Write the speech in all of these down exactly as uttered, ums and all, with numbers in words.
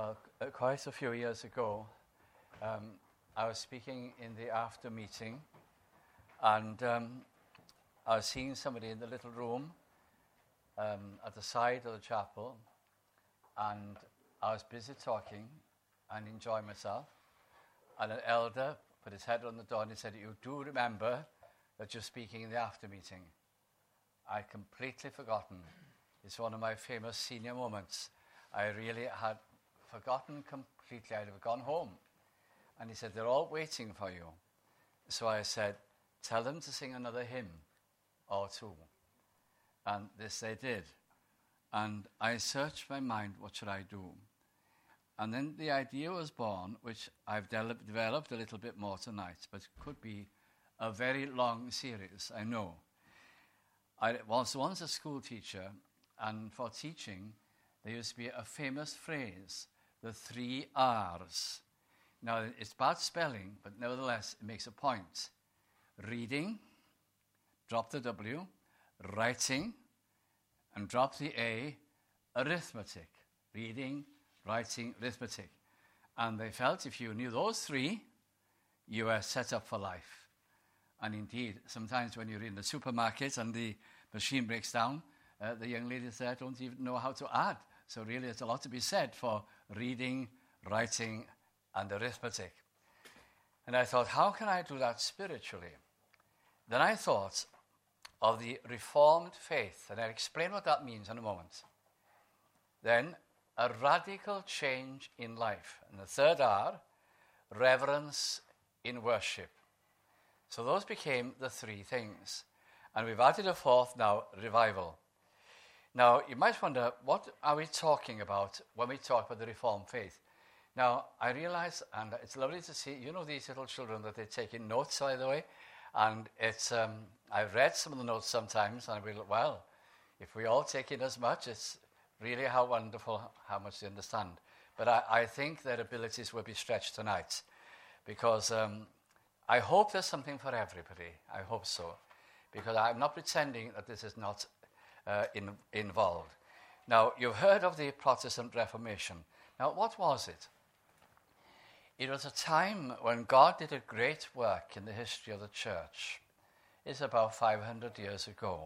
Well, uh, quite a few years ago, um, I was speaking in the after meeting, and um, I was seeing somebody in the little room um, at the side of the chapel, and I was busy talking and enjoying myself, and an elder put his head on the door and he said, "You do remember that you're speaking in the after meeting?" I'd completely forgotten. It's one of my famous senior moments. I really had forgotten completely. I'd have gone home. And he said, "They're all waiting for you." So I said, "Tell them to sing another hymn or two." And this they did. And I searched my mind, what should I do? And then the idea was born, which I've de- developed a little bit more tonight, but could be a very long series, I know. I was once a school teacher, and for teaching, there used to be a famous phrase, the three R's. Now, it's bad spelling, but nevertheless, it makes a point. Reading, drop the W, writing, and drop the A, arithmetic. Reading, writing, arithmetic. And they felt if you knew those three, you were set up for life. And indeed, sometimes when you're in the supermarket and the machine breaks down, uh, the young ladies there don't even know how to add. So really, there's a lot to be said for reading, writing, and arithmetic. And I thought, how can I do that spiritually? Then I thought of the Reformed faith, and I'll explain what that means in a moment. Then, a radical change in life. And the third R, reverence in worship. So those became the three things. And we've added a fourth now, revival. Now, you might wonder, what are we talking about when we talk about the Reformed faith? Now, I realize, and it's lovely to see, you know these little children that they're taking notes, by the way, and it's, um, I've read some of the notes sometimes, and I will, well, if we all take in as much, it's really how wonderful, how much they understand. But I, I think their abilities will be stretched tonight, because um, I hope there's something for everybody. I hope so, because I'm not pretending that this is not Uh, in, involved. Now, you've heard of the Protestant Reformation. Now, what was it? It was a time when God did a great work in the history of the church. It's about five hundred years ago.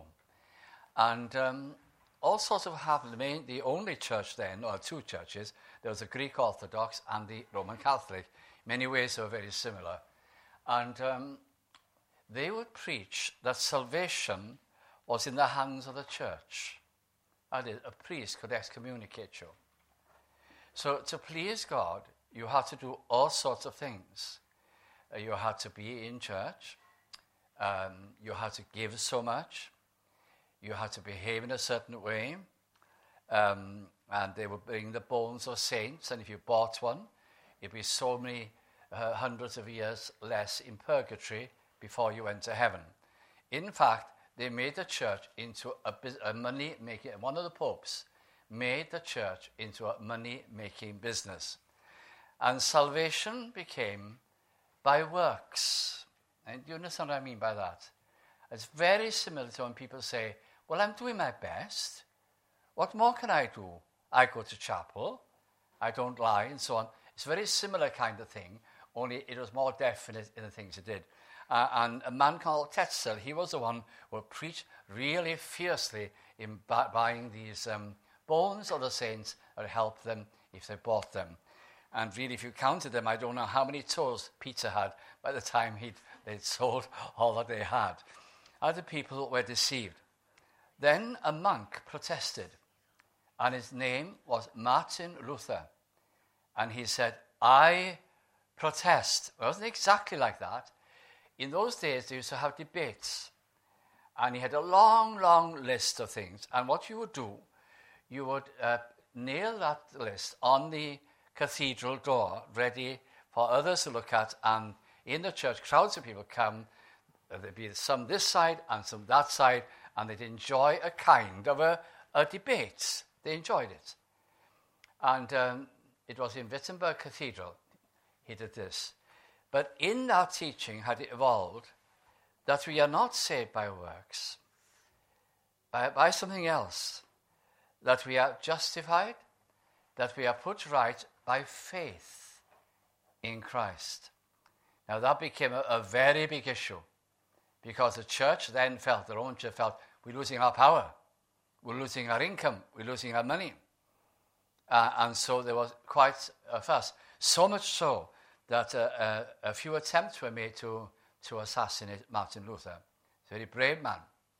And um, all sorts of happened. The, main, the only church then, or two churches, there was the Greek Orthodox and the Roman Catholic. In many ways, they were very similar. And um, they would preach that salvation was in the hands of the church. That is, a priest could excommunicate you. So to please God, you had to do all sorts of things. Uh, you had to be in church. Um, you had to give so much. You had to behave in a certain way. Um, and they would bring the bones of saints, and if you bought one, it'd be so many uh, hundreds of years less in purgatory before you went to heaven. In fact, they made the church into a, a money-making, one of the popes made the church into a money-making business. And salvation became by works. And do you understand what I mean by that? It's very similar to when people say, well, I'm doing my best. What more can I do? I go to chapel, I don't lie, and so on. It's a very similar kind of thing, only it was more definite in the things it did. Uh, and a man called Tetzel, he was the one who preached really fiercely in bu- buying these um, bones of the saints that helped them if they bought them. And really, if you counted them, I don't know how many toes Peter had by the time he'd, they'd sold all that they had. Other people were deceived. Then a monk protested, and his name was Martin Luther. And he said, "I protest." It wasn't exactly like that. In those days, they used to have debates. And he had a long, long list of things. And what you would do, you would uh, nail that list on the cathedral door, ready for others to look at. And in the church, crowds of people come. Uh, there'd be some this side and some that side. And they'd enjoy a kind of a, a debate. They enjoyed it. And um, it was in Wittenberg Cathedral he did this. But in that teaching had it evolved that we are not saved by works, by, by something else, that we are justified, that we are put right by faith in Christ. Now that became a, a very big issue, because the church then felt, the Roman church felt, we're losing our power, we're losing our income, we're losing our money. Uh, and so there was quite a fuss. So much so that uh, uh, a few attempts were made to, to assassinate Martin Luther. He's a very brave man.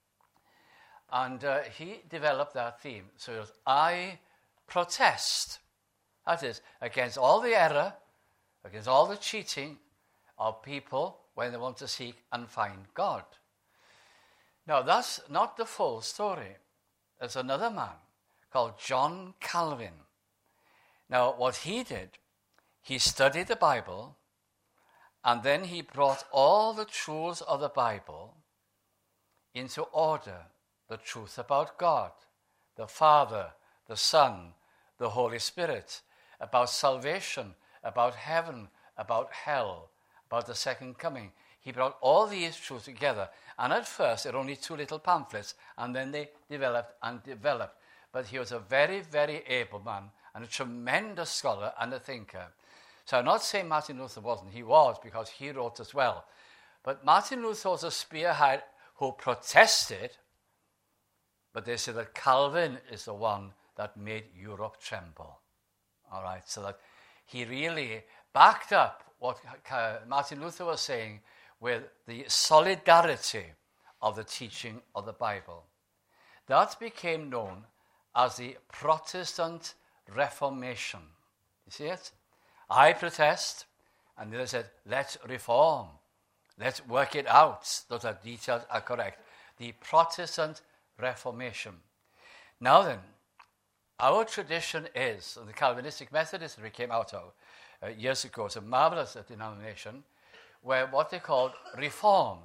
And uh, he developed that theme. So it was, I protest. That is, against all the error, against all the cheating of people when they want to seek and find God. Now, that's not the full story. There's another man called John Calvin. Now, what he did, he studied the Bible, and then he brought all the truths of the Bible into order. The truth about God, the Father, the Son, the Holy Spirit, about salvation, about heaven, about hell, about the second coming. He brought all these truths together. And at first, there were only two little pamphlets, and then they developed and developed. But he was a very, very able man, and a tremendous scholar and a thinker. So I'm not saying Martin Luther wasn't. He was, because he wrote as well. But Martin Luther was a spearhead who protested, but they say that Calvin is the one that made Europe tremble. All right, so that he really backed up what Martin Luther was saying with the solidarity of the teaching of the Bible. That became known as the Protestant Reformation. You see it? I protest, and they said, let's reform. Let's work it out. Those are details are correct. The Protestant Reformation. Now then, our tradition is, and the Calvinistic Methodists that we came out of uh, years ago, it's a marvelous denomination, where what they called Reformed.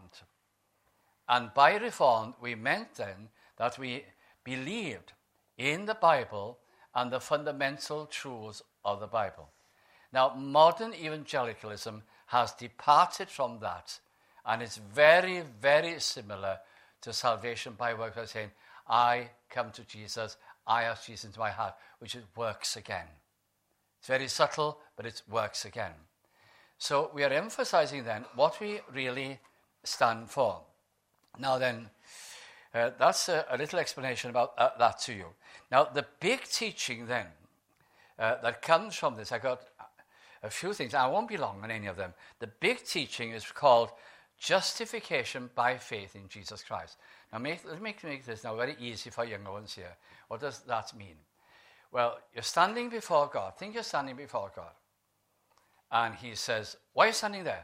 And by Reformed, we meant then that we believed in the Bible and the fundamental truths of the Bible. Now, modern evangelicalism has departed from that, and it's very, very similar to salvation by works, by saying, I come to Jesus, I ask Jesus into my heart, which is works again. It's very subtle, but it works again. So we are emphasizing then what we really stand for. Now then, uh, that's a, a little explanation about uh, that to you. Now, the big teaching then uh, that comes from this, I got a few things. I won't be long on any of them. The big teaching is called justification by faith in Jesus Christ. Now, make, let's make, make this now very easy for younger ones here. What does that mean? Well, you're standing before God. Think you're standing before God. And he says, why are you standing there?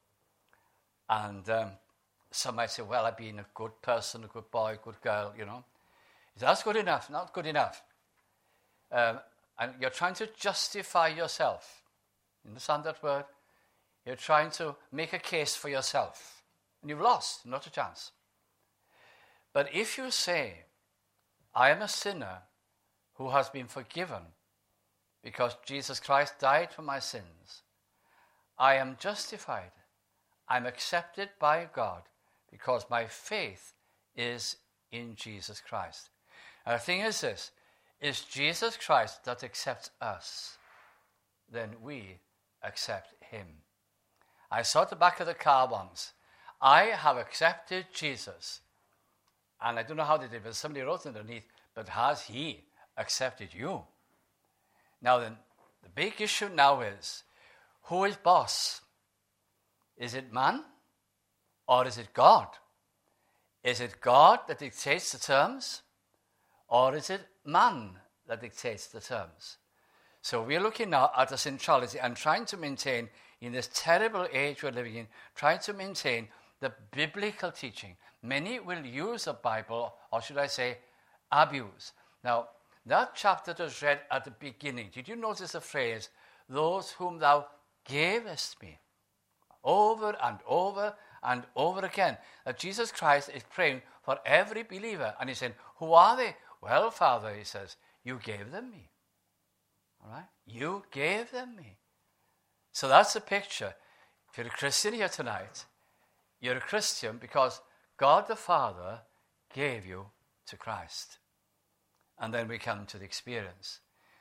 And um, some might say, well, I've been a good person, a good boy, a good girl, you know. He says, that's good enough, not good enough. Um, and you're trying to justify yourself. You understand that word? You're trying to make a case for yourself. And you've lost, not a chance. But if you say, I am a sinner who has been forgiven because Jesus Christ died for my sins, I am justified. I'm accepted by God because my faith is in Jesus Christ. And the thing is this, it's Jesus Christ that accepts us, then we accept him. I saw at the back of the car once, I have accepted Jesus. And I don't know how they did, but somebody wrote underneath, but has he accepted you? Now then, the big issue now is, who is boss? Is it man or is it God? Is it God that dictates the terms or is it man that dictates the terms? So we're looking now at the centrality and trying to maintain, in this terrible age we're living in, trying to maintain the biblical teaching. Many will use the Bible, or should I say, abuse. Now, that chapter that was read at the beginning, did you notice the phrase, those whom thou gavest me? Over and over and over again. That Jesus Christ is praying for every believer. And he's saying, who are they? Well, Father, he says, you gave them me. All right? You gave them me. So that's the picture. If you're a Christian here tonight, you're a Christian because God the Father gave you to Christ. And then we come to the experience.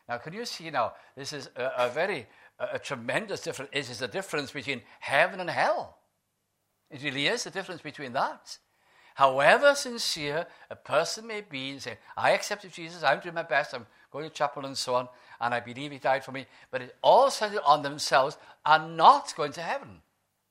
Now, can you see now, this is a, a very, a, a tremendous difference. It is the difference between heaven and hell. It really is the difference between that. However sincere a person may be and say, I accepted Jesus, I'm doing my best, I'm going to chapel and so on, and I believe he died for me, but it all centered on themselves are not going to heaven.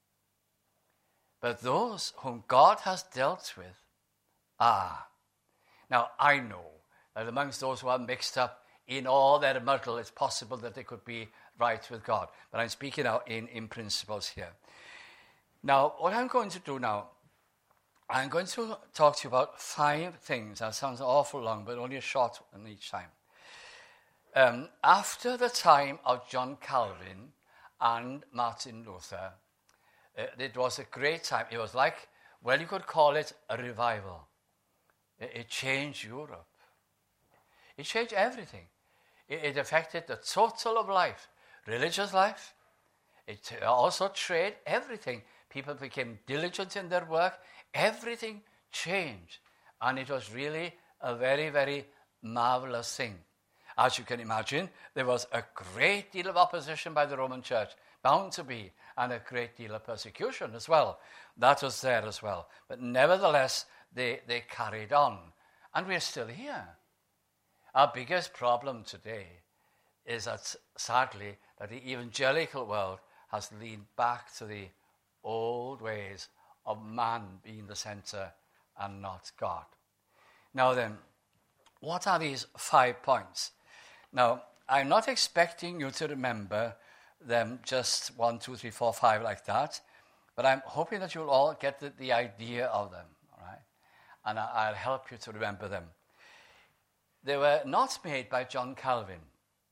But those whom God has dealt with are. Now, I know that amongst those who are mixed up in all their muddle, it's possible that they could be right with God. But I'm speaking now in, in principles here. Now, what I'm going to do now, I'm going to talk to you about five things. That sounds awful long, but only a short one each time. Um, after the time of John Calvin and Martin Luther, uh, it was a great time. It was like, well, you could call it a revival. It, it changed Europe. It changed everything. It, it affected the total of life, religious life. It also trade, everything. People became diligent in their work. Everything changed. And it was really a very, very marvelous thing. As you can imagine, there was a great deal of opposition by the Roman Church, bound to be, and a great deal of persecution as well. That was there as well. But nevertheless, they, they carried on. And we're still here. Our biggest problem today is that, sadly, that the evangelical world has leaned back to the old ways of man being the center and not God. Now then, what are these five points? Now, I'm not expecting you to remember them just one, two, three, four, five like that, but I'm hoping that you'll all get the, the idea of them, all right? And I, I'll help you to remember them. They were not made by John Calvin.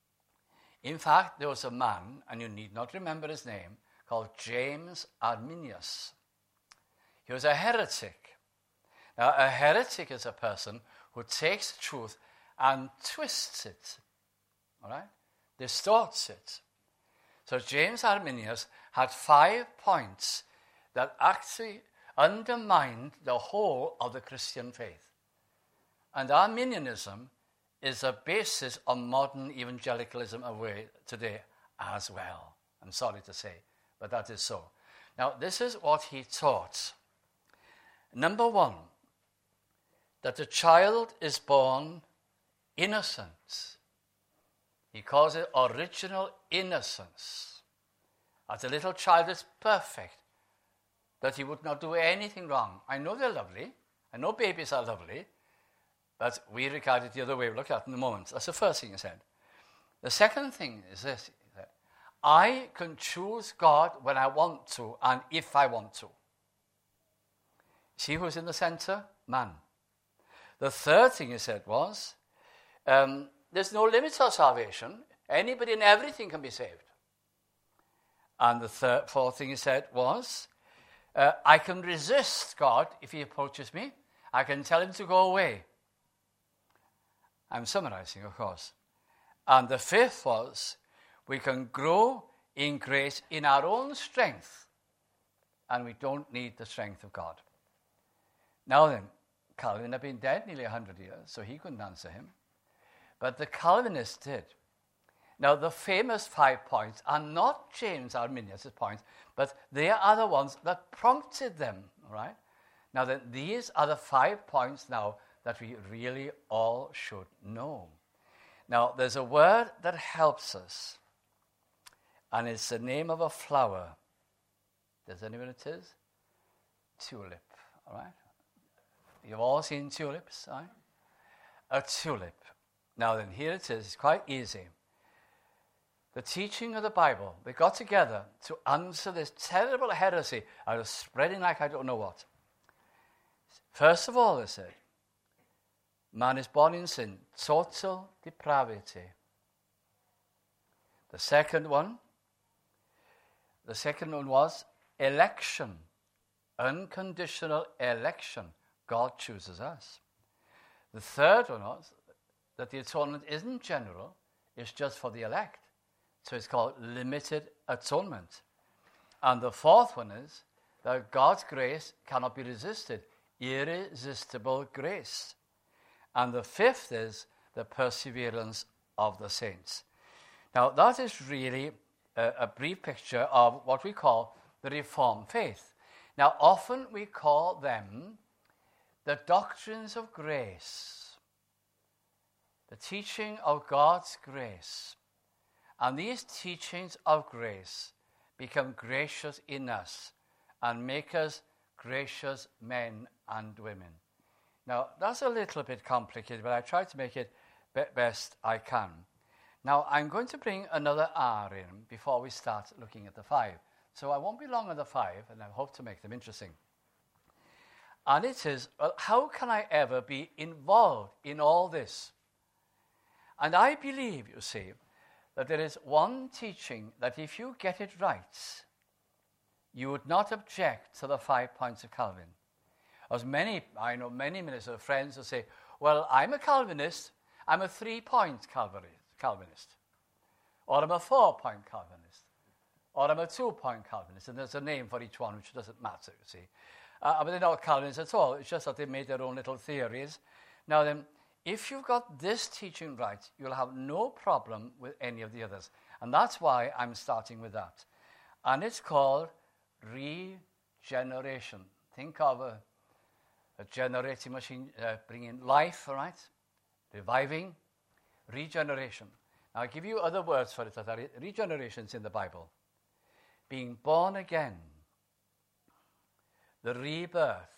In fact, there was a man, and you need not remember his name, called James Arminius. He was a heretic. Now, a heretic is a person who takes the truth and twists it, all right? Distorts it. So James Arminius had five points that actually undermined the whole of the Christian faith. And Arminianism is the basis of modern evangelicalism away today as well. I'm sorry to say, but that is so. Now, this is what he taught. Number one, that the child is born innocent. He calls it original innocence. As a little child is perfect, that he would not do anything wrong. I know they're lovely. I know babies are lovely. But we regard it the other way. We'll look at it in a moment. That's the first thing he said. The second thing is this. He said, I can choose God when I want to and if I want to. See who's in the center? Man. The third thing he said was, um, there's no limits of salvation. Anybody and everything can be saved. And the third, fourth thing he said was, uh, I can resist God if he approaches me. I can tell him to go away. I'm summarizing, of course. And the fifth was, we can grow in grace in our own strength, and we don't need the strength of God. Now then, Calvin had been dead nearly one hundred years, so he couldn't answer him. But the Calvinists did. Now, the famous five points are not James Arminius' points, but they are the ones that prompted them, all right? Now, then, these are the five points now that we really all should know. Now, there's a word that helps us, and it's the name of a flower. Does anyone know what it is? Tulip, all right? You've all seen tulips, right? A tulip. Now then, here it is. It's quite easy. The teaching of the Bible, they got together to answer this terrible heresy that was spreading like I don't know what. First of all, they said, man is born in sin, total depravity. The second one, the second one was election, unconditional election. God chooses us. The third one was that the atonement isn't general, it's just for the elect. So it's called limited atonement. And the fourth one is that God's grace cannot be resisted, irresistible grace. And the fifth is the perseverance of the saints. Now, that is really a, a brief picture of what we call the Reformed faith. Now, often we call them the doctrines of grace, the teaching of God's grace. And these teachings of grace become gracious in us and make us gracious men and women. Now, that's a little bit complicated, but I try to make it be- best I can. Now, I'm going to bring another R in before we start looking at the five. So I won't be long on the five, and I hope to make them interesting. And it is, well, how can I ever be involved in all this? And I believe, you see, that there is one teaching that if you get it right, you would not object to the five points of Calvin. As many, I know many ministers of friends who say, well, I'm a Calvinist, I'm a three-point Calvinist, or I'm a four-point Calvinist, or I'm a two-point Calvinist, and there's a name for each one, which doesn't matter, you see. Uh, but they're not Calvinists at all. It's just that they made their own little theories. Now then, if you've got this teaching right, you'll have no problem with any of the others. And that's why I'm starting with that. And it's called regeneration. Think of a, a generating machine uh, bringing life, all right? Reviving, regeneration. Now, I'll give you other words for it that are regenerations in the Bible. Being born again, the rebirth,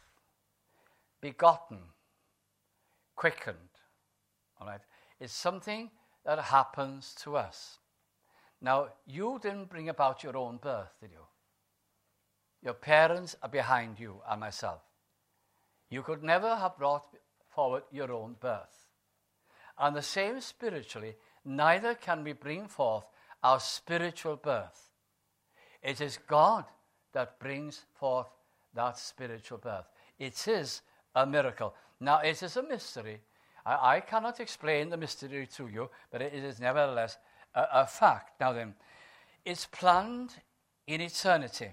begotten, quickened, all right? It's something that happens to us. Now, you didn't bring about your own birth, did you? Your parents are behind you and myself. You could never have brought forward your own birth. And the same spiritually, neither can we bring forth our spiritual birth. It is God that brings forth that spiritual birth. It is a miracle. Now, it is a mystery. I, I cannot explain the mystery to you, but it is nevertheless a, a fact. Now then, it's planned in eternity.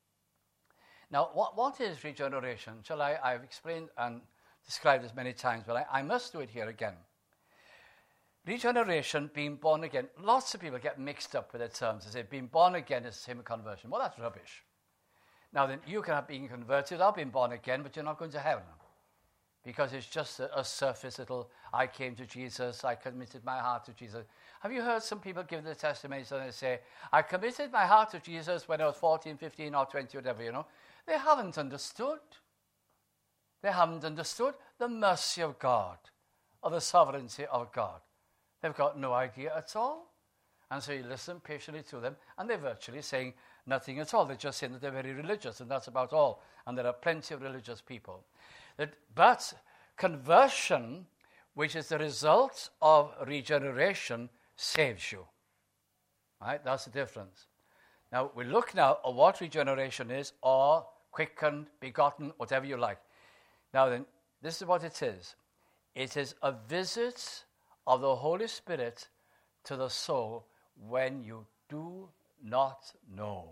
Now, what, what is regeneration? Shall I, I've explained and described this many times, but I, I must do it here again. Regeneration, being born again, lots of people get mixed up with the terms. They say being born again is the same as conversion. Well, that's rubbish. Now then, you can have been converted or been born again, but you're not going to heaven. Because it's just a, a surface little, I came to Jesus, I committed my heart to Jesus. Have you heard some people give the testimonies and they say, I committed my heart to Jesus when I was fourteen, fifteen, or twenty, whatever, you know. They haven't understood. They haven't understood the mercy of God or the sovereignty of God. They've got no idea at all. And so you listen patiently to them, and they're virtually saying nothing at all. They're just saying that they're very religious, and that's about all. And there are plenty of religious people. That, but conversion, which is the result of regeneration, saves you. Right? That's the difference. Now, we look now at what regeneration is, or quickened, begotten, whatever you like. Now then, this is what it is. It is a visit of the Holy Spirit to the soul when you do not know.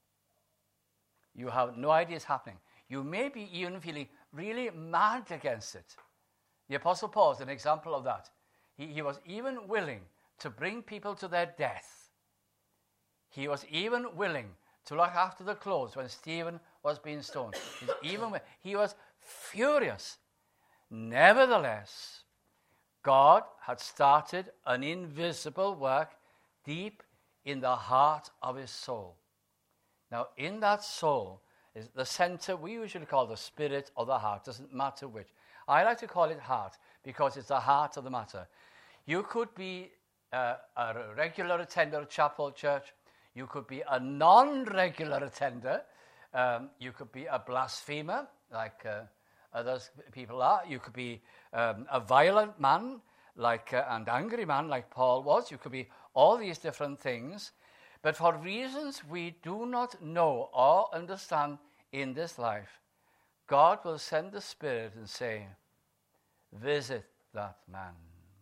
You have no idea it's happening. You may be even feeling really mad against it. The Apostle Paul is an example of that. He, he was even willing to bring people to their death. He was even willing to look after the clothes when Stephen was being stoned. He's even he was furious. Nevertheless, God had started an invisible work deep in the heart of his soul. Now, in that soul is the center we usually call the spirit or the heart. Doesn't matter which. I like to call it heart because it's the heart of the matter. You could be uh, a regular attender of chapel church. You could be a non-regular attender. Um, you could be a blasphemer, like uh, others people are. You could be um, a violent man, like uh, and angry man, like Paul was. You could be all these different things. But for reasons we do not know or understand in this life, God will send the Spirit and say, visit that man.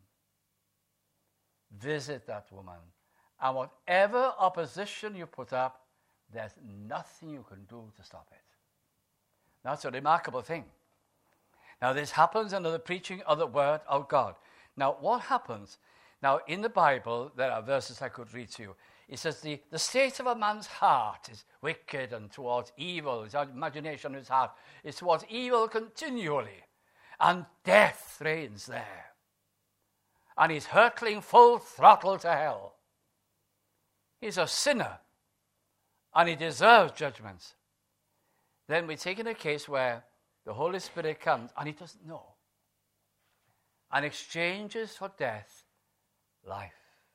Visit that woman. And whatever opposition you put up, there's nothing you can do to stop it. That's a remarkable thing. Now, this happens under the preaching of the Word of God. Now, what happens? Now, in the Bible, there are verses I could read to you. It says, the, the state of a man's heart is wicked and towards evil. His imagination of his heart is towards evil continually. And death reigns there. And he's hurtling full throttle to hell. He's a sinner. And he deserves judgment. Then we take in a case where the Holy Spirit comes and he doesn't know. And exchanges for death life.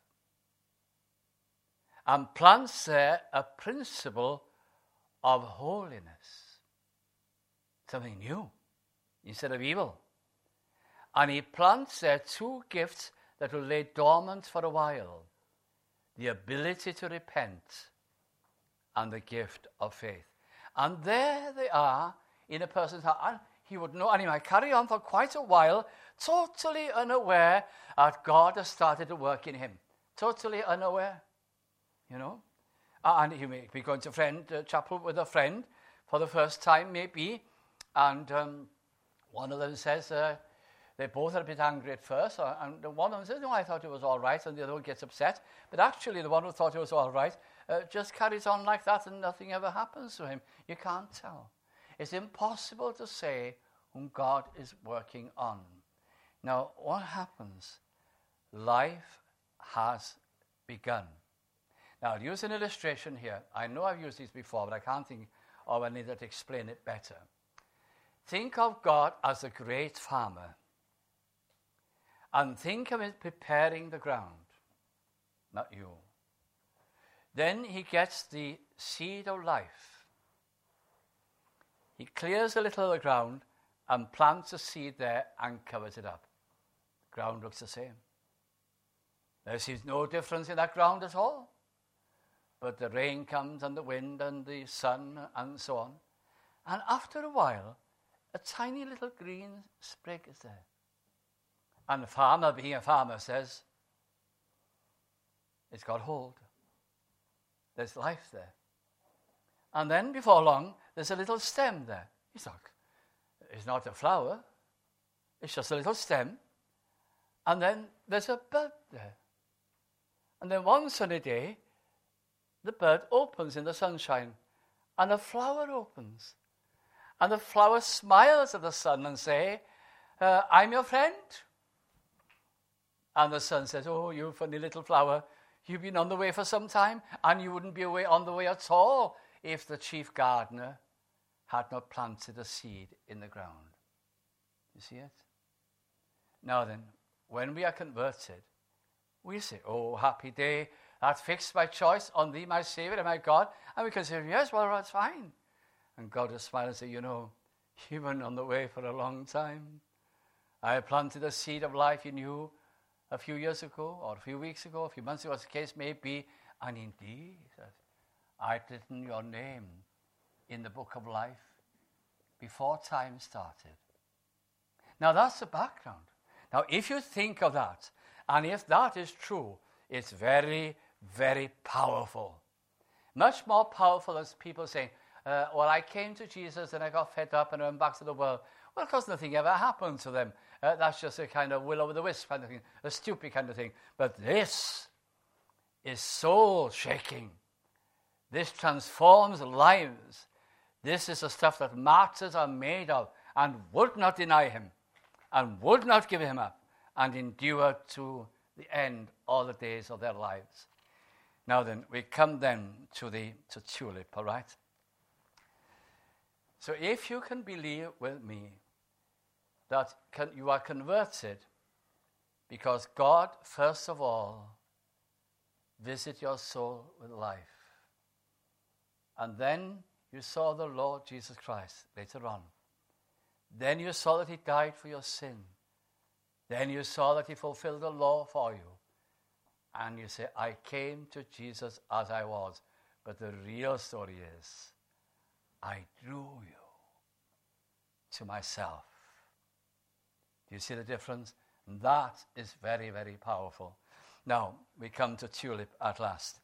And plants there a principle of holiness. Something new instead of evil. And he plants there two gifts that will lay dormant for a while. The ability to repent and the gift of faith. And there they are in a person's heart. And he would know, and he might carry on for quite a while, totally unaware that God has started to work in him. Totally unaware, you know. And he may be going to friend, uh, chapel with a friend for the first time, maybe. And um, one of them says, uh, they both are a bit angry at first. Uh, and one of them says, no, I thought it was all right. And the other one gets upset. But actually, the one who thought it was all right uh, just carries on like that and nothing ever happens to him. You can't tell. It's impossible to say whom God is working on. Now, what happens? Life has begun. Now, I'll use an illustration here. I know I've used these before, but I can't think of any that explain it better. Think of God as a great farmer. And think of him preparing the ground. Not you. Then he gets the seed of life. He clears a little of the ground and plants a seed there and covers it up. The ground looks the same. There seems no difference in that ground at all. But the rain comes and the wind and the sun and so on. And after a while, a tiny little green sprig is there. And the farmer, being a farmer, says, it's got hold. There's life there. And then before long, there's a little stem there. It's not, it's not a flower. It's just a little stem. And then there's a bud there. And then one sunny day, the bud opens in the sunshine, and a flower opens. And the flower smiles at the sun and says, uh, I'm your friend. And the sun says, oh, you funny little flower, you've been on the way for some time, and you wouldn't be away on the way at all if the chief gardener had not planted a seed in the ground. You see it? Now then, when we are converted, we say, oh, happy day, that fixed my choice on thee, my Savior and my God. And we can say, yes, well, that's fine. And God will smile and say, you know, you've been on the way for a long time. I planted a seed of life in you a few years ago, or a few weeks ago, a few months ago, as the case may be. And indeed, I'd written your name in the book of life before time started. Now, that's the background. Now, if you think of that, and if that is true, it's very, very powerful. Much more powerful as people saying, uh, well, I came to Jesus and I got fed up and I went back to the world. Well, because nothing ever happened to them. Uh, that's just a kind of will-o'-the-wisp kind of thing, a stupid kind of thing. But this is soul-shaking. This transforms lives. This is the stuff that martyrs are made of and would not deny him and would not give him up and endure to the end all the days of their lives. Now then, we come then to the to tulip, all right? So if you can believe with me that can, you are converted because God, first of all, visit your soul with life. And then you saw the Lord Jesus Christ later on. Then you saw that he died for your sin. Then you saw that he fulfilled the law for you. And you say, I came to Jesus as I was. But the real story is, I drew you to myself. Do you see the difference? And that is very, very powerful. Now, we come to tulip at last.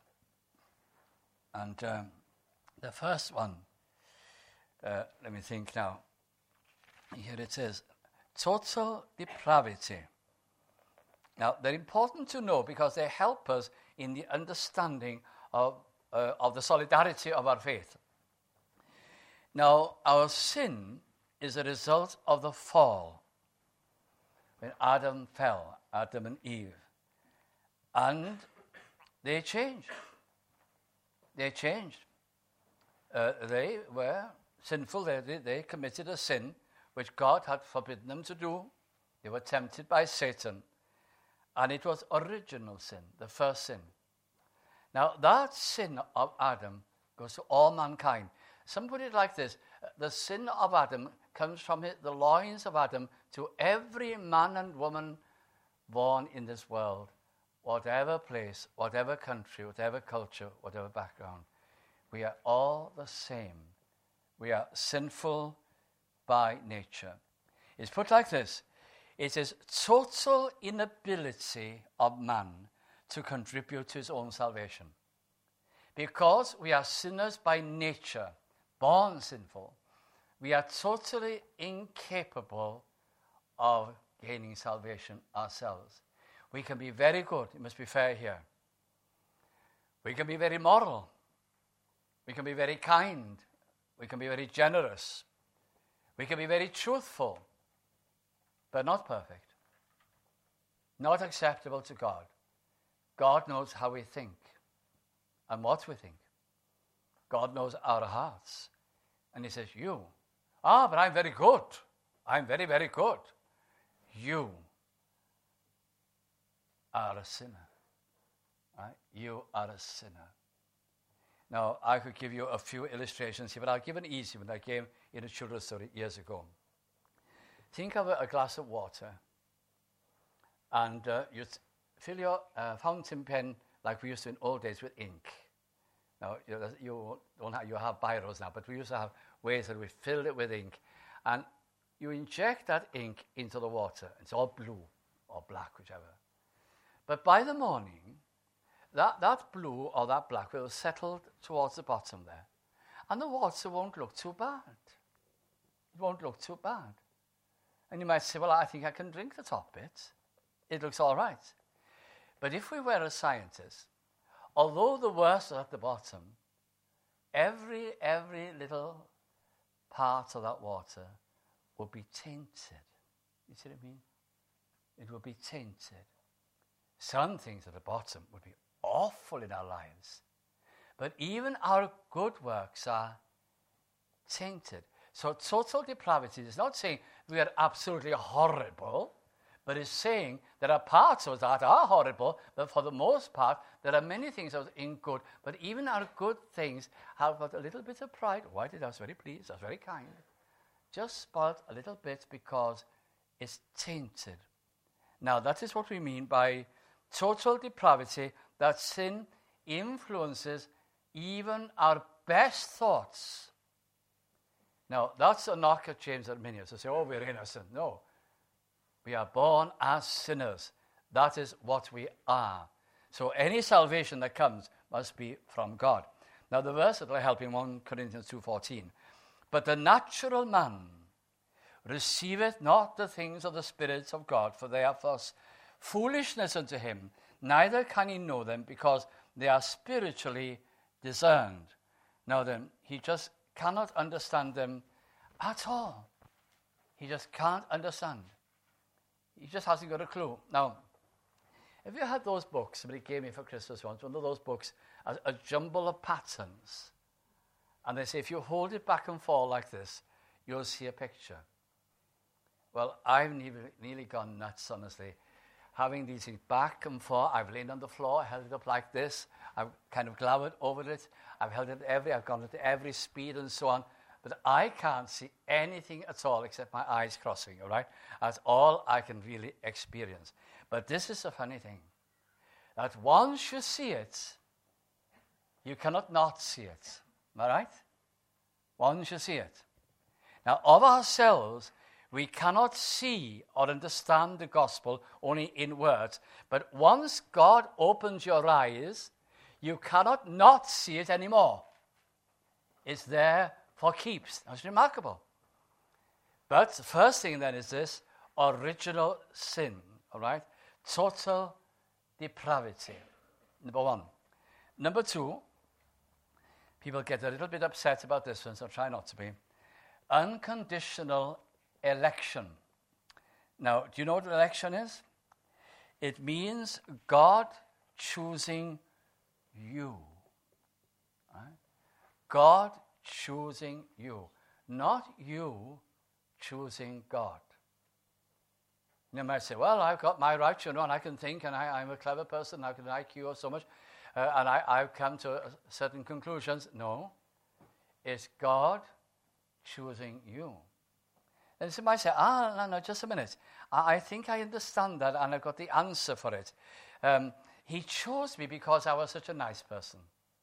And um, the first one, uh, let me think now. Here it is. Total depravity Now, they're important to know because they help us in the understanding of, uh, of the solidarity of our faith. Now, our sin is a result of the fall. When Adam fell, Adam and Eve, and they changed. They changed. Uh, they were sinful. They, they committed a sin which God had forbidden them to do. They were tempted by Satan. And it was original sin, the first sin. Now, that sin of Adam goes to all mankind. Some put it like this. The sin of Adam comes from the loins of Adam to every man and woman born in this world, whatever place, whatever country, whatever culture, whatever background. We are all the same. We are sinful by nature. It's put like this. It is total inability of man to contribute to his own salvation. Because we are sinners by nature, born sinful, we are totally incapable of gaining salvation ourselves. We can be very good, it must be fair here. We can be very moral. We can be very kind. We can be very generous. We can be very truthful, but not perfect. Not acceptable to God. God knows how we think and what we think. God knows our hearts. And he says, you, ah, but I'm very good. I'm very, very good. You are a sinner. Right? You are a sinner. Now, I could give you a few illustrations here, but I'll give an easy one I gave in a children's story years ago. Think of a, a glass of water, and uh, you fill your uh, fountain pen like we used to in old days with ink. Now, you, you don't have, you have biros now, but we used to have ways that we filled it with ink, and you inject that ink into the water. It's all blue or black, whichever. But by the morning, that, that blue or that black will settle towards the bottom there, and the water won't look too bad. It won't look too bad. And you might say, well, I think I can drink the top bit. It looks all right. But if we were a scientist, although the worst is at the bottom, every, every little part of that water would be tainted. You see what I mean? It would be tainted. Some things at the bottom would be awful in our lives. But even our good works are tainted. So total depravity is not saying we are absolutely horrible, but it's saying there are parts of us that are horrible, but for the most part, there are many things that are in good. But even our good things have got a little bit of pride. Why did I was very pleased, I was very kind. Just spoiled a little bit because it's tainted. Now, that is what we mean by total depravity, that sin influences even our best thoughts. Now, that's a knock at James and Arminius. They say, oh, we're innocent. No. We are born as sinners. That is what we are. So any salvation that comes must be from God. Now, the verse that will help in First Corinthians two fourteen. But the natural man receiveth not the things of the spirits of God, for they are first foolishness unto him. Neither can he know them, because they are spiritually discerned. Now then, he just cannot understand them at all. He just can't understand. He just hasn't got a clue. Now, have you had those books somebody gave me for Christmas once? One of those books, a, a jumble of patterns. And they say, if you hold it back and forth like this, you'll see a picture. Well, I've nearly, nearly gone nuts, honestly. Having these things back and forth, I've lain on the floor, held it up like this. I've kind of glowered over it. I've held it every, I've gone at every speed and so on. But I can't see anything at all except my eyes crossing, all right? That's all I can really experience. But this is a funny thing. That once you see it, you cannot not see it. Am I right? Once you see it. Now, of ourselves, we cannot see or understand the gospel only in words. But once God opens your eyes, you cannot not see it anymore. It's there for keeps. That's remarkable. But the first thing then is this original sin, all right? Total depravity. Number one. Number two, people get a little bit upset about this one, so try not to be. Unconditional election. Now, do you know what election is? It means God choosing you. Right? God choosing you. Not you choosing God. You might say, well, I've got my rights, you know, and I can think, and I, I'm a clever person, I've got an I Q of so much, uh, and I, I've come to certain conclusions. No. It's God choosing you. And somebody might say, ah, no, no, just a minute. I, I think I understand that, and I've got the answer for it. Um, he chose me because I was such a nice person.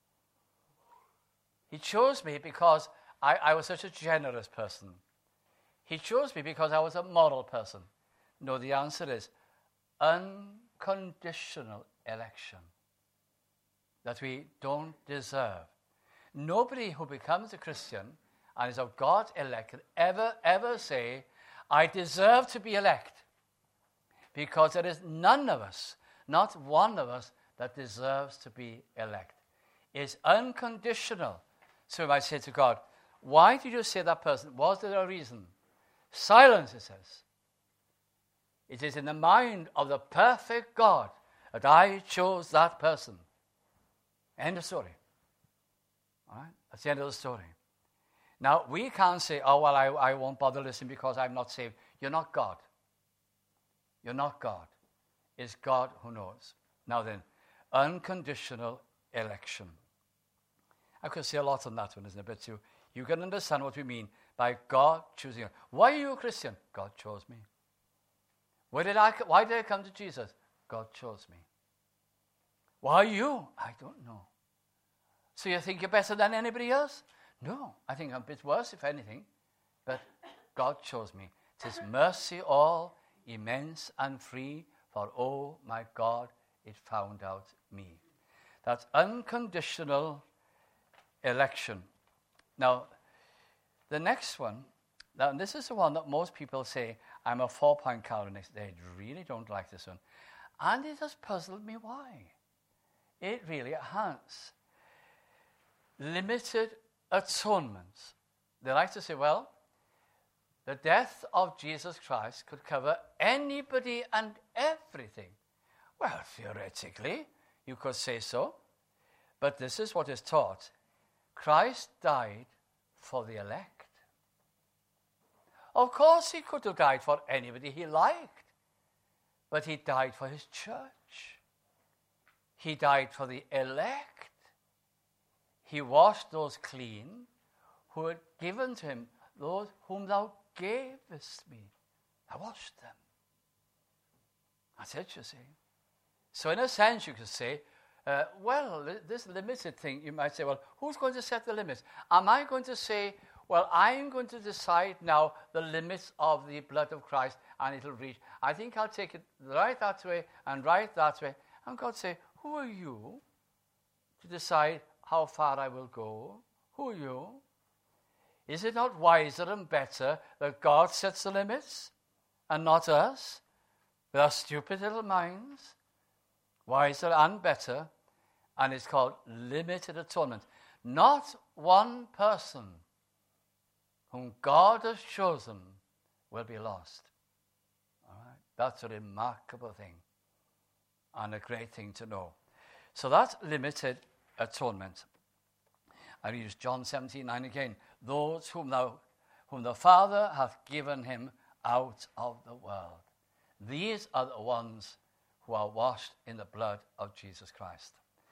He chose me because I, I was such a generous person. He chose me because I was a moral person. No, the answer is unconditional election that we don't deserve. Nobody who becomes a Christian and is of God elect can ever, ever say, I deserve to be elect. Because there is none of us, not one of us, that deserves to be elect. It's unconditional. So we might say to God, why did you say that person? Was there a reason? Silence, it says. It is in the mind of the perfect God that I chose that person. End of story. All right? That's the end of the story. Now, we can't say, oh, well, I, I won't bother listening because I'm not saved. You're not God. You're not God. It's God who knows. Now then, unconditional election. I could say a lot on that one, isn't it? But you, you can understand what we mean by God choosing you. Why are you a Christian? God chose me. Why did I, why did I come to Jesus? God chose me. Why are you? I don't know. So you think you're better than anybody else? No, I think I'm a bit worse, if anything. But God chose me. It is mercy all, immense and free, for oh my God, it found out me. That's unconditional election. Now, the next one, now this is the one that most people say, I'm a four-point Calvinist. They really don't like this one. And it has puzzled me why. It really has. Limited atonement. They like to say, well, the death of Jesus Christ could cover anybody and everything. Well, theoretically, you could say so. But this is what is taught. Christ died for the elect. Of course, he could have died for anybody he liked. But he died for his church. He died for the elect. He washed those clean who had given to him, those whom thou gavest me. I washed them. That's it, you see. So in a sense, you could say, uh, well, this limited thing, you might say, well, who's going to set the limits? Am I going to say, well, I'm going to decide now the limits of the blood of Christ, and it'll reach. I think I'll take it right that way and right that way. And God say, who are you to decide how far I will go? Who are you? Is it not wiser and better that God sets the limits and not us with our stupid little minds? Wiser and better, and it's called limited atonement. Not one person whom God has chosen will be lost. All right? That's a remarkable thing and a great thing to know. So that's limited atonement. I use John seventeen nine again. Those whom, thou, whom the Father hath given him out of the world. These are the ones who are washed in the blood of Jesus Christ.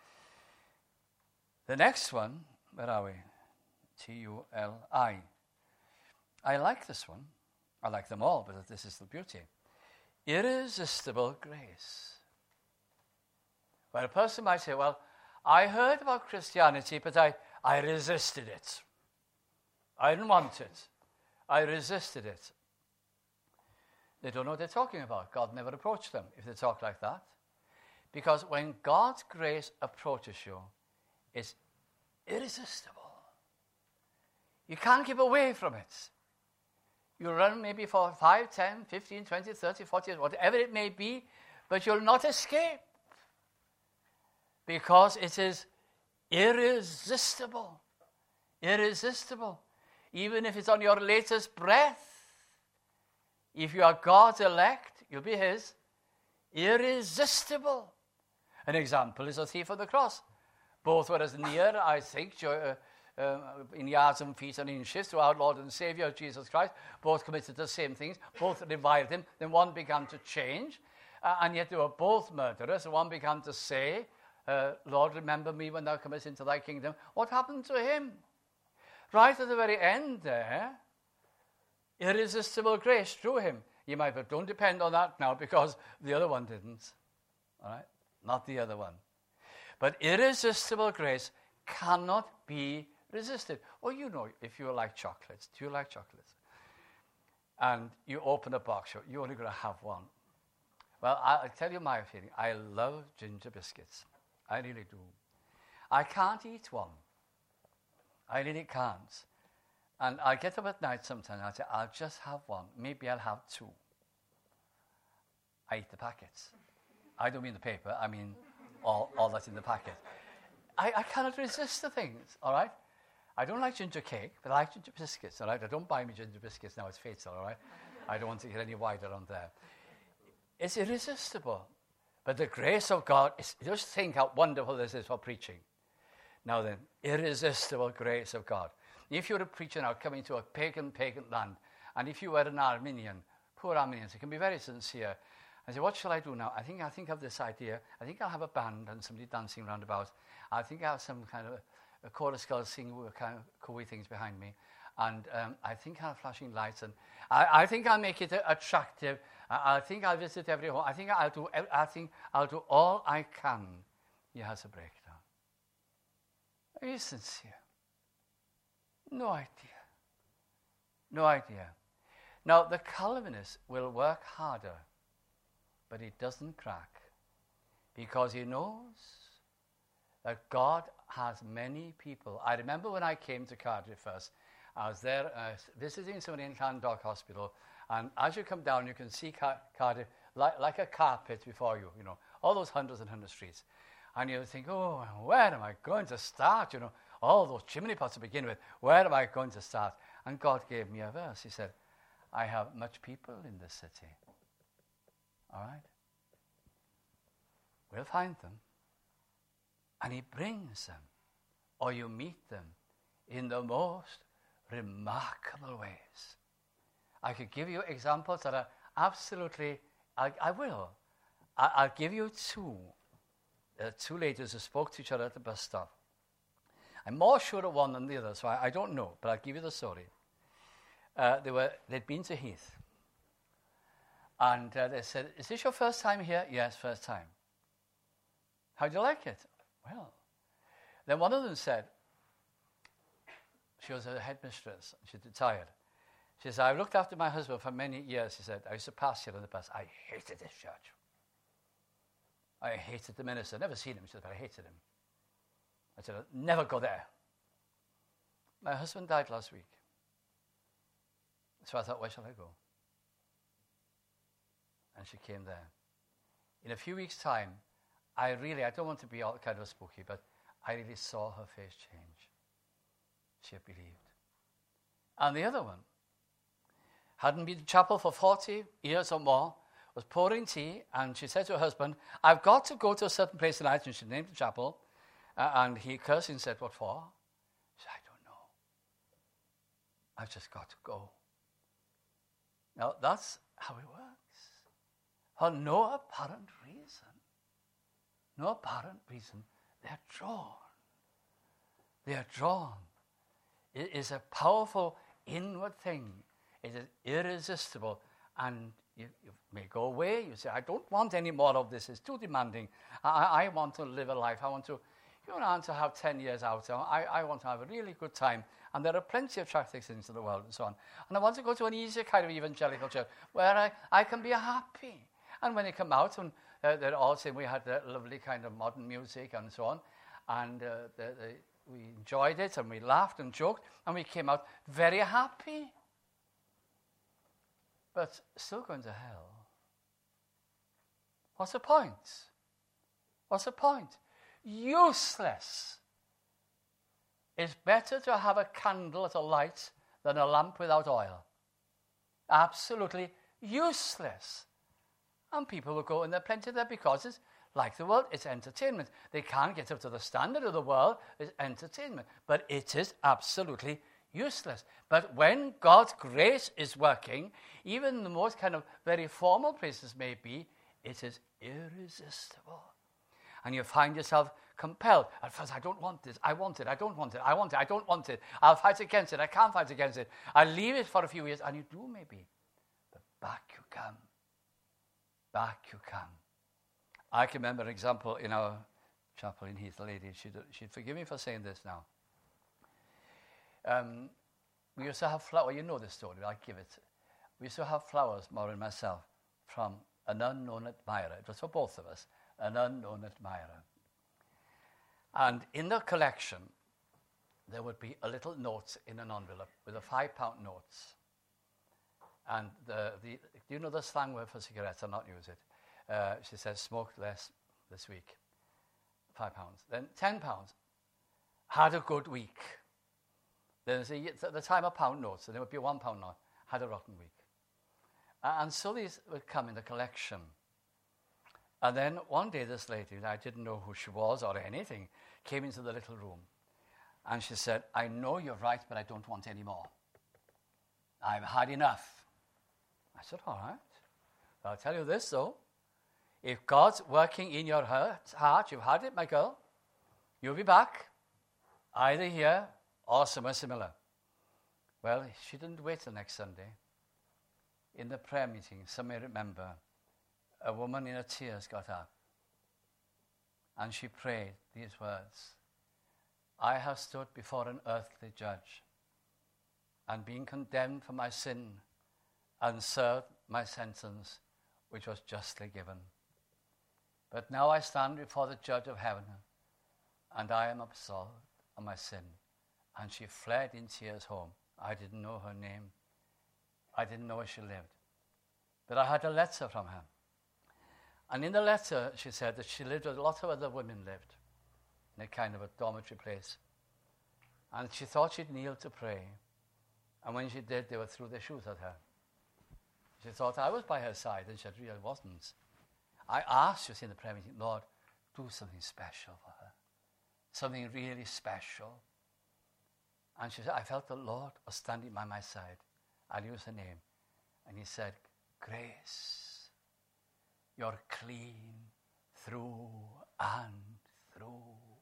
The next one, where are we? T U L I. I like this one. I like them all, but this is the beauty. Irresistible grace. Well, a person might say, well, I heard about Christianity, but I, I resisted it. I didn't want it. I resisted it. They don't know what they're talking about. God never approached them if they talk like that. Because when God's grace approaches you, it's irresistible. You can't keep away from it. You run maybe for five, ten, fifteen, twenty, thirty, forty years, whatever it may be, but but you'll not escape because it is irresistible. Irresistible. Even if it's on your latest breath, if you are God's elect, you'll be his. Irresistible. An example is a thief on the cross. Both were as near, I think, uh, uh, in yards and feet and inches to our Lord and Savior Jesus Christ. Both committed the same things. Both reviled him. Then one began to change. Uh, and yet they were both murderers. And one began to say, uh, Lord, remember me when thou comest into thy kingdom. What happened to him? Right at the very end there, irresistible grace through him. You might, but don't depend on that now because the other one didn't. All right? Not the other one. But irresistible grace cannot be resisted. Well, you know, if you like chocolates, do you like chocolates? And you open a box, you're only going to have one. Well, I'll tell you my feeling. I love ginger biscuits. I really do. I can't eat one. I really can't. And I get up at night sometimes and I say, I'll just have one. Maybe I'll have two. I eat the packets. I don't mean the paper. I mean all, all that's in the packet. I, I cannot resist the things, all right? I don't like ginger cake, but I like ginger biscuits, all right? I don't buy me ginger biscuits now. It's fatal, all right? I don't want to get any wider on there. It's irresistible. But the grace of God, is, just think how wonderful this is for preaching. Now then, irresistible grace of God. If you were a preacher now coming to a pagan, pagan land, and if you were an Armenian, poor Armenians, you can be very sincere. I say, what shall I do now? I think I think of this idea. I think I'll have a band and somebody dancing round about. I think I'll have some kind of a, a chorus girl singing with kind of cool things behind me. And um, I think I'll have flashing lights. And I, I think I'll make it uh, attractive. I, I think I'll visit every home. I think I'll do. I think I'll do all I can. He has a breakdown. Are you sincere? No idea. No idea. Now, the Calvinist will work harder, but he doesn't crack because he knows that God has many people. I remember when I came to Cardiff first, I was there uh, visiting somebody in Llandough Hospital, and as you come down, you can see Car- Cardiff like, like a carpet before you, you know, all those hundreds and hundreds of streets. And you think, oh, where am I going to start? You know, all those chimney pots to begin with. Where am I going to start? And God gave me a verse. He said, I have much people in this city. All right? We'll find them. And he brings them, or you meet them, in the most remarkable ways. I could give you examples that are absolutely, I, I will. I, I'll give you two. Uh, two ladies who spoke to each other at the bus stop. I'm more sure of one than the other, so I, I don't know, but I'll give you the story. Uh, they were, they'd been to Heath. And uh, they said, is this your first time here? Yes, first time. How do you like it? Well, then one of them said, she was a headmistress, she's retired. She said, I've looked after my husband for many years, she said. I used to pass here on the bus. I hated this church. I hated the minister. Never seen him, she said, but I hated him. I said, I'll never go there. My husband died last week. So I thought, where shall I go? And she came there. In a few weeks' time, I really, I don't want to be all kind of spooky, but I really saw her face change. She had believed. And the other one hadn't been to chapel for forty years or more, was pouring tea, and she said to her husband, I've got to go to a certain place tonight, and she named the chapel. Uh, and he cursed and said, what for? She said, I don't know. I've just got to go. Now, that's how it works. For no apparent reason. No apparent reason. They're drawn. They are drawn. It is a powerful inward thing. It is irresistible. And you, you may go away. You say, I don't want any more of this. It's too demanding. I, I want to live a life. I want to, you don't want to have ten years out. I, I want to have a really good time. And there are plenty of attractive things in the world and so on. And I want to go to an easier kind of evangelical church where I, I can be happy. And when they come out, and uh, they're all saying we had that lovely kind of modern music and so on. And uh, they, they, we enjoyed it, and we laughed and joked, and we came out very happy. But still going to hell. What's the point? What's the point? Useless. It's better to have a candle as a light than a lamp without oil. Absolutely useless. And people will go, and there are plenty there because it's like the world, it's entertainment. They can't get up to the standard of the world, it's entertainment. But it is absolutely useless. But when God's grace is working, even the most kind of very formal places may be, it is irresistible. And you find yourself compelled. At first, I don't want this. I want it. I don't want it. I want it. I don't want it. I'll fight against it. I can't fight against it. I'll leave it for a few years. And you do, maybe. But back you come. Back you come. I can remember an example in our chapel in Heath, the lady. She'd, she'd forgive me for saying this now. Um, we used to have flowers. You know this story. I'll give it. We used to have flowers, Maureen and myself, from an unknown admirer. It was for both of us. An unknown admirer. And in the collection, there would be a little note in an envelope with a five pound notes. And the, the do you know the slang word for cigarettes? I'll not use it. Uh, she says, smoke less this week. Five pounds. Then ten pounds. Had a good week. There's a, at the time of pound notes, and there would be a one pound note. Had a rotten week. Uh, and so these would come in the collection. And then one day this lady, I didn't know who she was or anything, came into the little room. And she said, I know you're right, but I don't want any more. I've had enough. I said, all right. I'll tell you this, though. If God's working in your heart, you've had it, my girl, you'll be back, either here or somewhere similar. Well, she didn't wait till next Sunday. In the prayer meeting, some may remember, a woman in her tears got up and she prayed these words. I have stood before an earthly judge and been condemned for my sin and served my sentence, which was justly given. But now I stand before the judge of heaven and I am absolved of my sin. And she fled in tears home. I didn't know her name. I didn't know where she lived. But I had a letter from her. And in the letter, she said that she lived where a lot of other women lived, in a kind of a dormitory place. And she thought she'd kneel to pray. And when she did, they would throw their shoes at her. She thought I was by her side, and she really wasn't. I asked, you see, in the prayer meeting, Lord, do something special for her. Something really special. And she said, I felt the Lord was standing by my side. I'll use her name. And he said, Grace, you're clean through and through.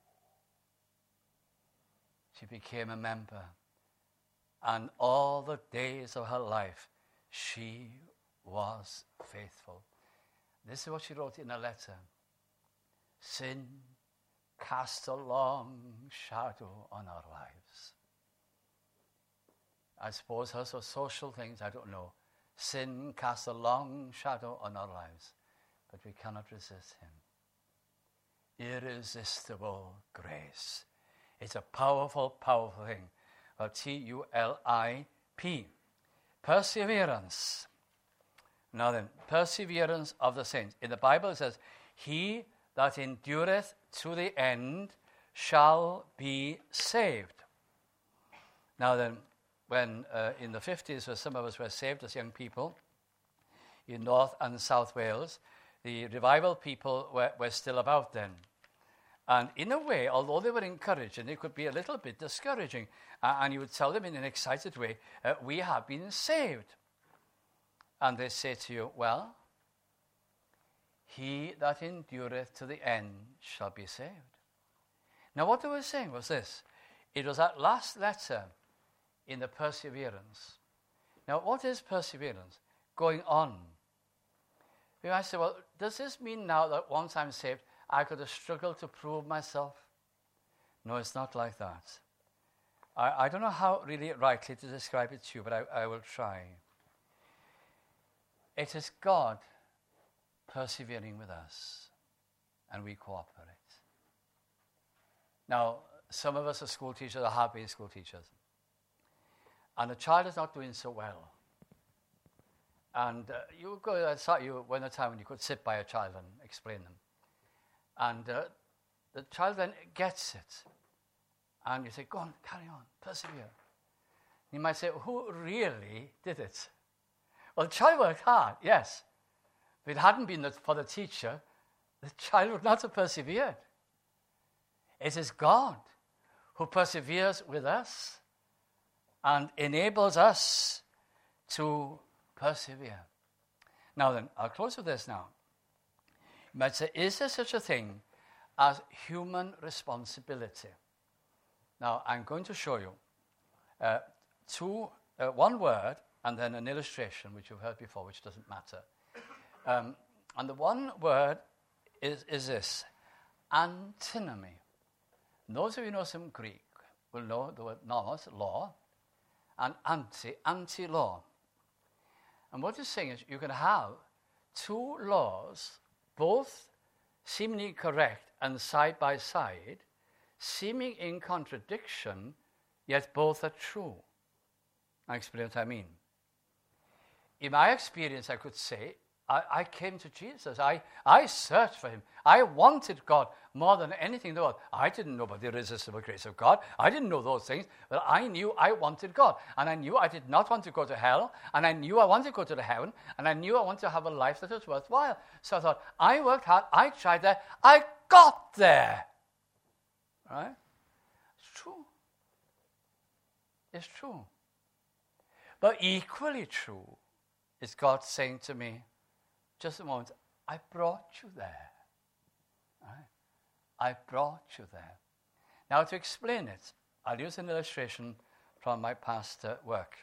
She became a member. And all the days of her life, she was faithful. This is what she wrote in a letter. Sin cast a long shadow on our lives. I suppose her so social things, I don't know. Sin casts a long shadow on our lives, but we cannot resist him. Irresistible grace. It's a powerful, powerful thing. Well, T U L I P. Perseverance. Now then, perseverance of the saints. In the Bible it says, he that endureth to the end shall be saved. Now then, when uh, in the fifties, where some of us were saved as young people, in North and South Wales, the revival people were, were still about then. And in a way, although they were encouraged, and it could be a little bit discouraging, uh, and you would tell them in an excited way, uh, we have been saved. And they say to you, well, he that endureth to the end shall be saved. Now what they were saying was this. It was that last letter in the perseverance. Now what is perseverance? Going on. You might say, well, does this mean now that once I'm saved, I could have struggled to prove myself? No, it's not like that. I, I don't know how really rightly to describe it to you, but I, I will try. It is God persevering with us, and we cooperate. Now, some of us are school teachers or have been school teachers, and a child is not doing so well. And uh, you go, I saw you when a time when you could sit by a child and explain them. And uh, the child then gets it. And you say, go on, carry on, persevere. You might say, who really did it? Well, the child worked hard, yes. If it hadn't been for the teacher, the child would not have persevered. It is God who perseveres with us and enables us to persevere. Now then, I'll close with this now. You might say, is there such a thing as human responsibility? Now, I'm going to show you uh, two, uh, one word and then an illustration, which you've heard before, which doesn't matter. Um, and the one word is, is this, antinomy. And those of you who know some Greek will know the word nomos, law, and anti, anti-law. And what it's saying is you can have two laws, both seemingly correct and side by side, seeming in contradiction, yet both are true. I'll explain what I mean. In my experience, I could say, I, I came to Jesus. I, I searched for him. I wanted God more than anything in the world. I didn't know about the irresistible grace of God. I didn't know those things, but I knew I wanted God. And I knew I did not want to go to hell, and I knew I wanted to go to the heaven, and I knew I wanted to have a life that was worthwhile. So I thought, I worked hard, I tried there, I got there. Right? It's true. It's true. But equally true is God saying to me, just a moment, I brought you there. Right? I brought you there. Now, to explain it, I'll use an illustration from my past uh, work.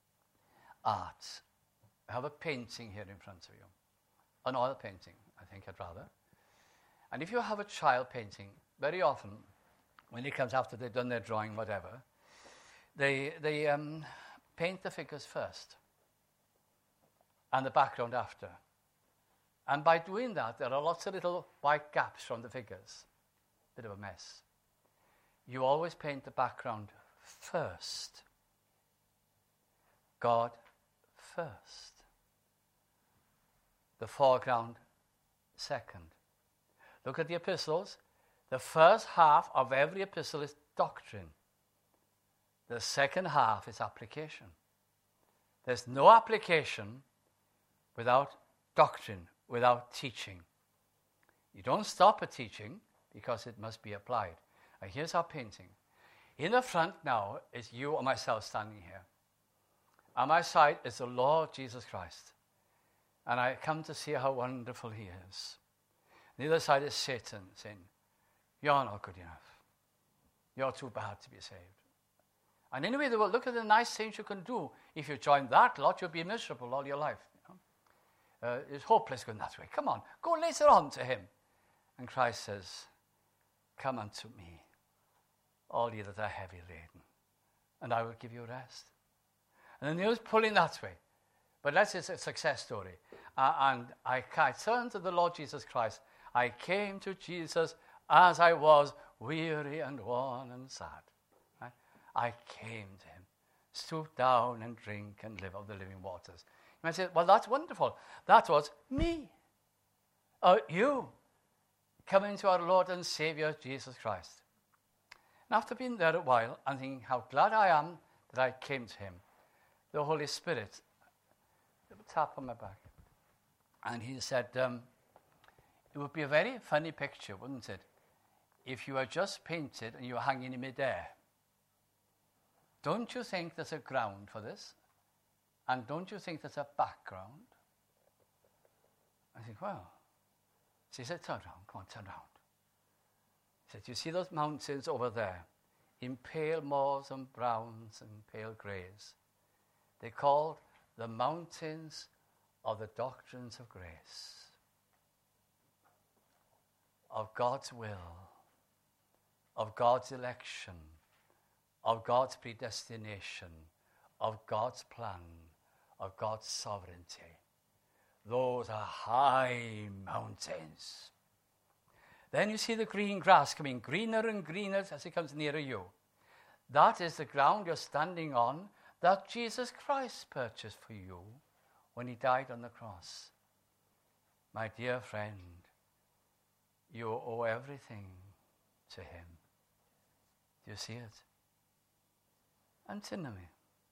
Art. I have a painting here in front of you. An oil painting, I think I'd rather. And if you have a child painting, very often, when it comes after they've done their drawing, whatever, they, they um, paint the figures first and the background after. And by doing that, there are lots of little white gaps from the figures. Bit of a mess. You always paint the background first. God first. The foreground second. Look at the epistles. The first half of every epistle is doctrine. The second half is application. There's no application without doctrine, without teaching. You don't stop at teaching because it must be applied. Now, here's our painting. In the front now is you or myself standing here. On my side is the Lord Jesus Christ. And I come to see how wonderful he is. On the other side is Satan saying, you're not good enough. You're too bad to be saved. And anyway, they will look at the nice things you can do. If you join that lot, you'll be miserable all your life. Uh, it's hopeless going that way. Come on, go later on to him. And Christ says, come unto me, all ye that are heavy laden, and I will give you rest. And then he was pulling that way. But that's a success story. Uh, and I, I turned to the Lord Jesus Christ. I came to Jesus as I was, weary and worn and sad. Right? I came to him. Stoop down and drink and live of the living waters. And I said, well, that's wonderful. That was me. Uh, you coming to our Lord and Savior, Jesus Christ. And after being there a while and thinking how glad I am that I came to him, the Holy Spirit, a tap on my back. And he said, um, it would be a very funny picture, wouldn't it, if you were just painted and you were hanging in midair. Don't you think there's a ground for this? And don't you think there's a background? I think, well, so he said, turn around, come on, turn around. He said, you see those mountains over there, in pale mauves and browns and pale greys? They're called the mountains of the doctrines of grace, of God's will, of God's election, of God's predestination, of God's plan, of God's sovereignty. Those are high mountains. Then you see the green grass coming greener and greener as it comes nearer you. That is the ground you're standing on that Jesus Christ purchased for you when he died on the cross. My dear friend, you owe everything to him. Do you see it? Antinomy.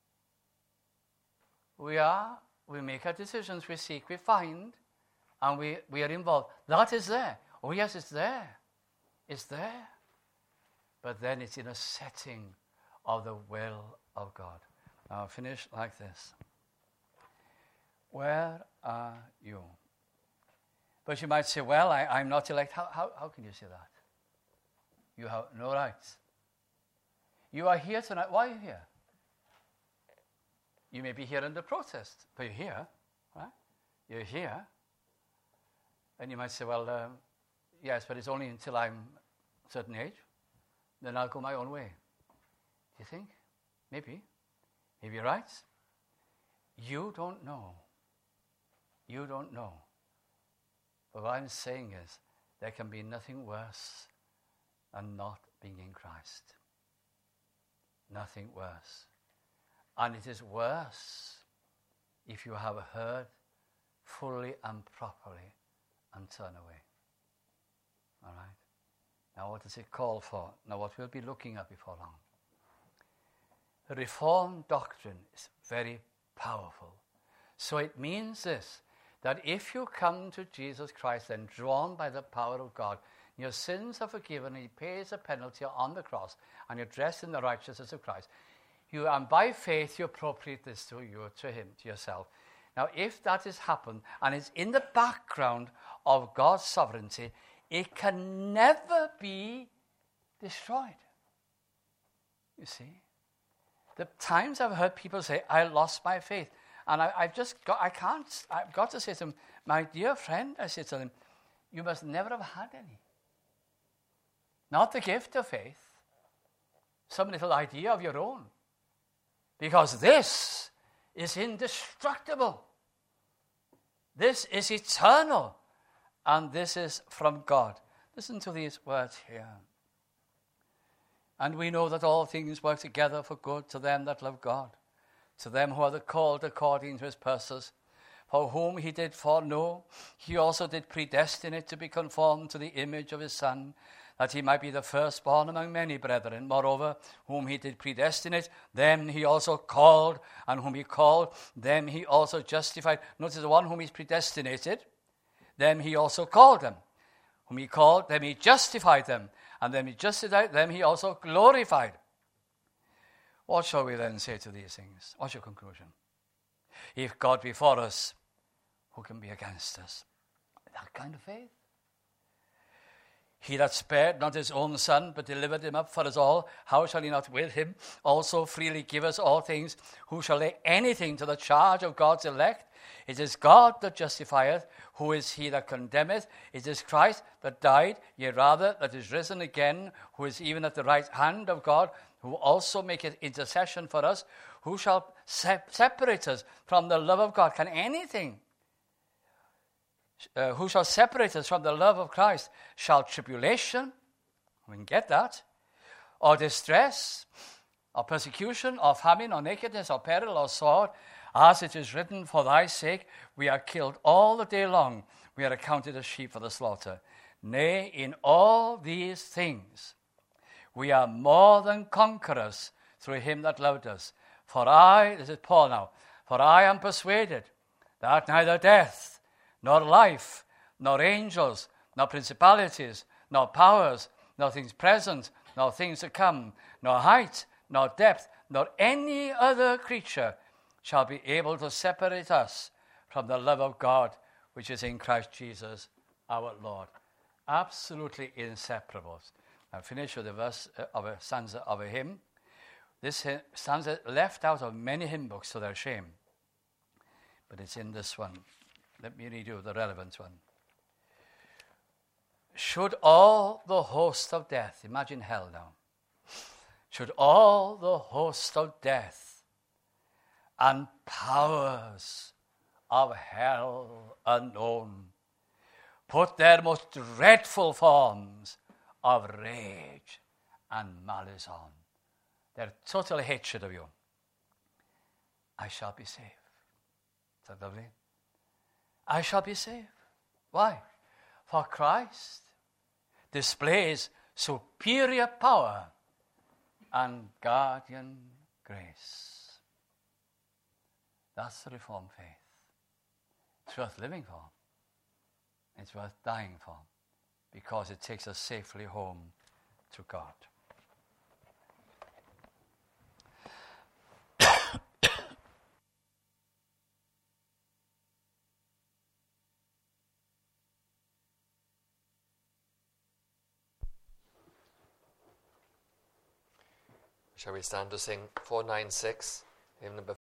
We are, we make our decisions, we seek, we find, and we, we are involved. That is there. Oh yes, it's there. It's there. But then it's in a setting of the will of God. Now I'll finish like this. Where are you? But you might say, well, I, I'm not elect. How, how, how can you say that? You have no rights. You are here tonight. Why are you here? You may be here under protest, but you're here, right? You're here. And you might say, well, um, yes, but it's only until I'm a certain age. Then I'll go my own way. Do you think? Maybe. Maybe you're right. You don't know. You don't know. But what I'm saying is, there can be nothing worse than not being in Christ. Nothing worse. And it is worse if you have heard fully and properly and turn away. All right? Now, what does it call for? Now, what we'll be looking at before long. The Reformed doctrine is very powerful. So it means this, that if you come to Jesus Christ and drawn by the power of God, your sins are forgiven, he pays a penalty on the cross, and you're dressed in the righteousness of Christ. You, and by faith, you appropriate this to you, to him, to yourself. Now, if that has happened, and it's in the background of God's sovereignty, it can never be destroyed. You see? The times I've heard people say, I lost my faith. And I, I've just got, I can't, I've got to say to them, my dear friend, I say to them, you must never have had any. Not the gift of faith, some little idea of your own. Because this is indestructible. This is eternal. And this is from God. Listen to these words here. And we know that all things work together for good to them that love God, to them who are the called according to his purposes, for whom he did foreknow, he also did predestinate to be conformed to the image of his Son, that he might be the firstborn among many brethren. Moreover, whom he did predestinate, them he also called, and whom he called, them he also justified. Notice the one whom he predestinated, them he also called them. Whom he called, them he justified them. And them he justified, them he also glorified. What shall we then say to these things? What's your conclusion? If God be for us, who can be against us? That kind of faith. He that spared not his own Son, but delivered him up for us all, how shall he not with him also freely give us all things? Who shall lay anything to the charge of God's elect? It is God that justifieth. Who is he that condemneth? It is Christ that died, yea rather that is risen again, who is even at the right hand of God, who also maketh intercession for us. Who shall se- separate us from the love of God? Can anything? Uh, who shall separate us from the love of Christ? Shall tribulation, we can get that, or distress, or persecution, or famine, or nakedness, or peril, or sword? As it is written, for thy sake we are killed all the day long. We are accounted as sheep for the slaughter. Nay, in all these things we are more than conquerors through him that loved us. For I, this is Paul now, for I am persuaded that neither death, nor life, nor angels, nor principalities, nor powers, nor things present, nor things to come, nor height, nor depth, nor any other creature shall be able to separate us from the love of God which is in Christ Jesus our Lord. Absolutely inseparable. I'll finish with a verse of a stanza of a hymn. This stanza left out of many hymn books to their shame, but it's in this one. Let me read you the relevant one. Should all the host of death, imagine hell now, should all the host of death and powers of hell unknown put their most dreadful forms of rage and malice on, their total hatred of you, I shall be saved. that lovely? I shall be saved. Why? For Christ displays superior power and guardian grace. That's the Reformed faith. It's worth living for. It's worth dying for, because it takes us safely home to God. Shall we stand to sing four ninety-six, hymn number